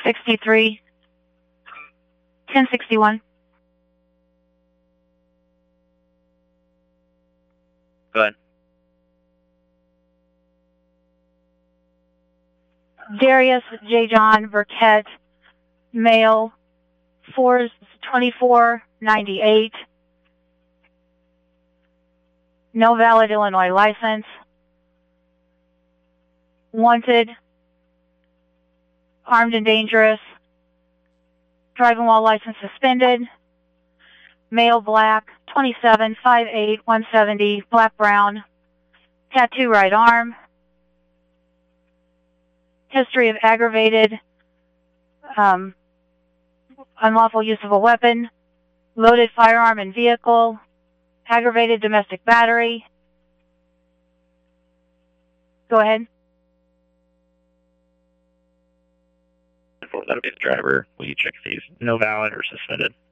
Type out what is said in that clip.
63 1061. Go ahead. Darius J. John Burkett, male, 4/24/98. No valid Illinois license. Wanted, armed and dangerous. Driving while license suspended. Male, black, 27, 5'8", 170, black brown. Tattoo right arm. History of aggravated unlawful use of a weapon, loaded firearm in vehicle, aggravated domestic battery. Go ahead. That'll be the driver. Will you check if he's no valid or suspended?